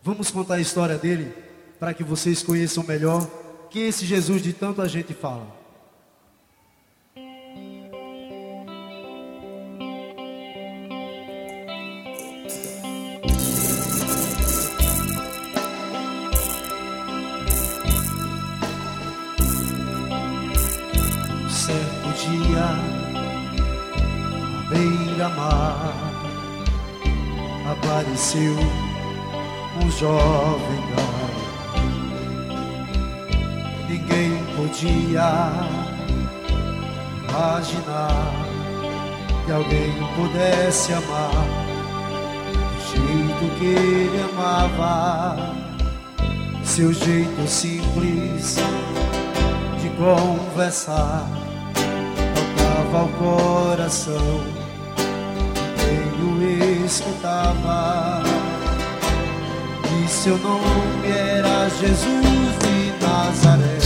Vamos contar a história dele para que vocês conheçam melhor quem é esse Jesus de tanto a gente fala. Certo dia, à beira-mar, apareceu um jovem garoto. Ninguém podia imaginar que alguém pudesse amar do jeito que ele amava. Seu jeito simples de conversar tocava o coração de quem o escutava. E seu nome era Jesus de Nazaré.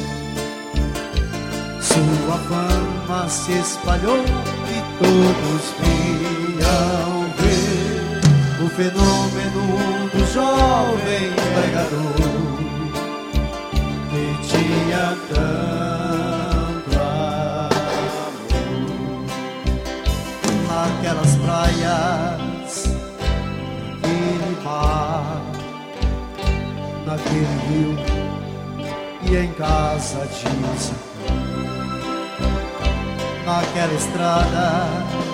Sua fama se espalhou e todos viam ver o fenômeno do jovem pregador que tinha tanto amor. Naquelas praias, naquele mar, naquele rio e em casa de Isaac, naquela estrada,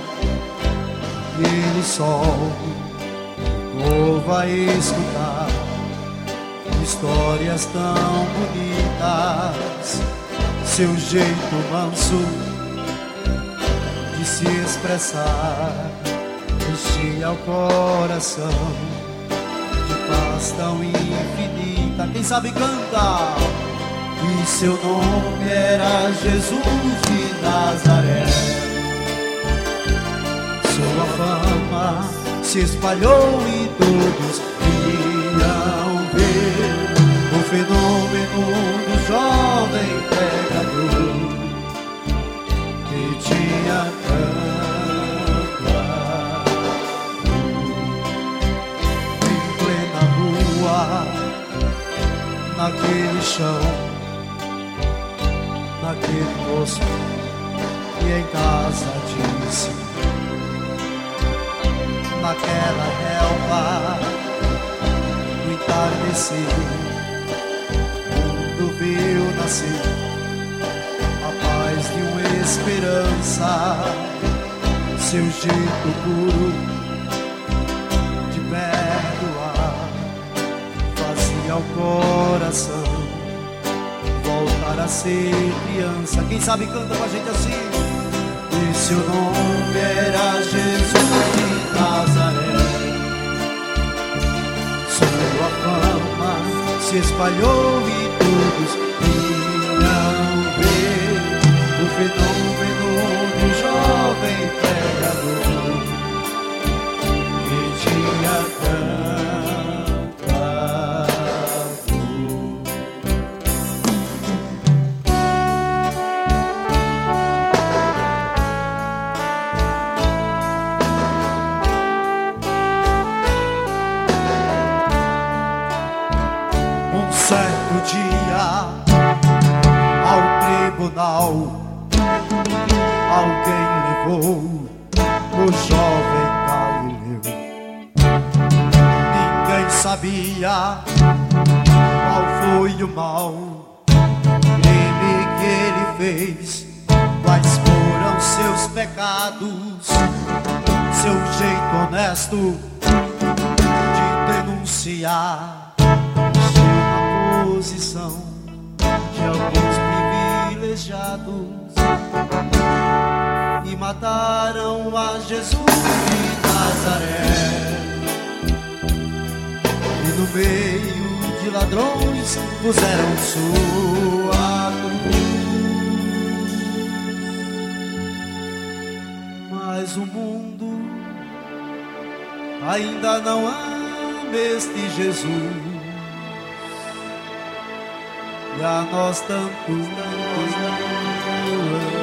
aquele sol, o povo vai escutar histórias tão bonitas. Seu jeito manso de se expressar enchia o coração de paz tão infinita. Quem sabe canta. E seu nome era Jesus de Nazaré. Sua fama se espalhou e todos iam ver o fenômeno do jovem pregador que tinha tanto amor. Em plena rua, naquele chão, naquele poço e em casa de Simão, naquela relva, no entardecer, o mundo viu nascer a paz de uma esperança. Seu jeito puro de perdoar fazia o coração voltar a ser criança. Quem sabe canta com a gente assim. E seu nome era Jesus de Nazaré. Sua fama se espalhou e todos iam ver o fenômeno do jovem pregador que tinha tanto amor. Certo dia, ao tribunal, alguém levou o jovem Galileu. Ninguém sabia qual foi o mal, crime que ele fez, quais foram seus pecados. Seu jeito honesto de denunciar posição de alguns privilegiados e mataram a Jesus de Nazaré. E no meio de ladrões puseram sua cruz. Mas o mundo ainda não ama este Jesus. E a nós tantos